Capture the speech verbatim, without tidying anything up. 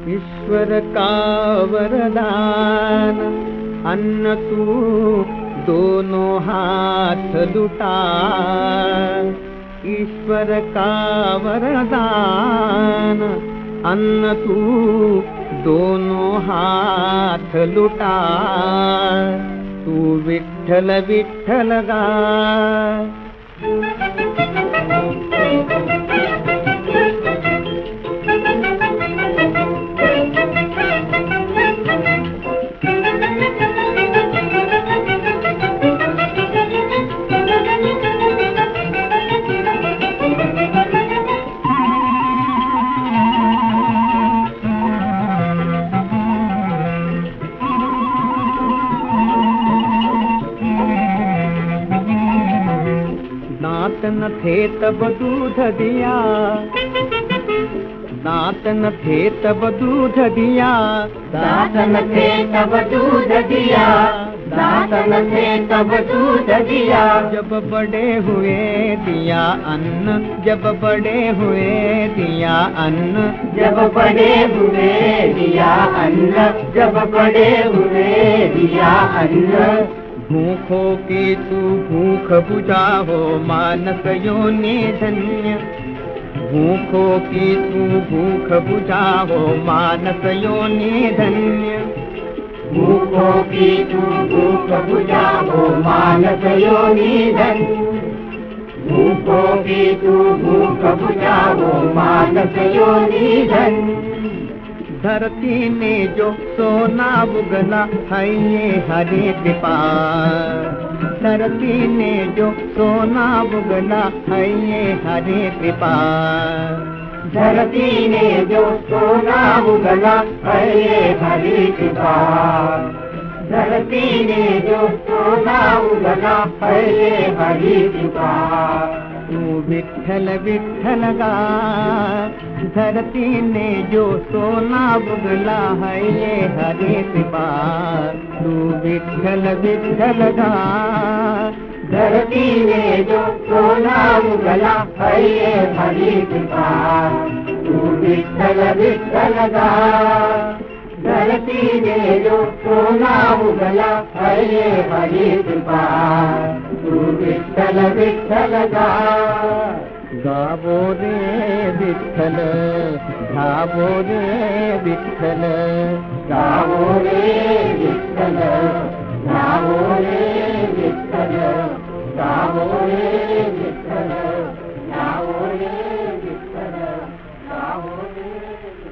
ईश्वर का वरदान अन्न तू दोनों हाथ लुटा। ईश्वर का वरदान अन्न तू दोनों हाथ लुटा। तू विठ्ठल विठ्ठल गा। दांत न थे तब दूध दिया, दांत न थे तब दूध दिया, दांत न थे तब दूध दिया, दांत न थे तब दूध दिया। जब बड़े हुए दिया अन्न, जब बड़े हुए दिया अन्न, जब बड़े हुए दिया अन्न, जब बड़े हुए दिया अन्न। भूखों की तू भूख बुझाओ मानस योनि धन्य। भूखों की तू भूख बुझाओ मानस योनि धन्य। भूखों की तू भूख बुझाओ मानस योनि धन्य। भूखों की तू भूख बुझाओ मानस योनि धन्य। धरती ने जो सोना उगला है ये हरि कृपा। धरती ने जो सोना उगला है ये हरि कृपा। धरती ने जो सोना उगला है ये हरि कृपा। धरती ने जो सोना उगला है ये हरि कृपा। तू विठ्ठल विठ्ठल गा। धरती ने जो सोना उगला है ये हरि कृपा। तू विठ्ठल विठ्ठल गा। धरती ने जो सोना उगला है ये हरि कृपा। तू विठ्ठल विठ्ठल गा। धरती ने जो सोना उगला है ये हरि कृपा। तू विठ्ठल विठ्ठल गा। गावो रे विठ्ठल, गावो रे विठ्ठल, गावो रे विठ्ठल, गावो रे विठ्ठल, गावो रे विठ्ठल, गावो रे विठ्ठल, गावो रे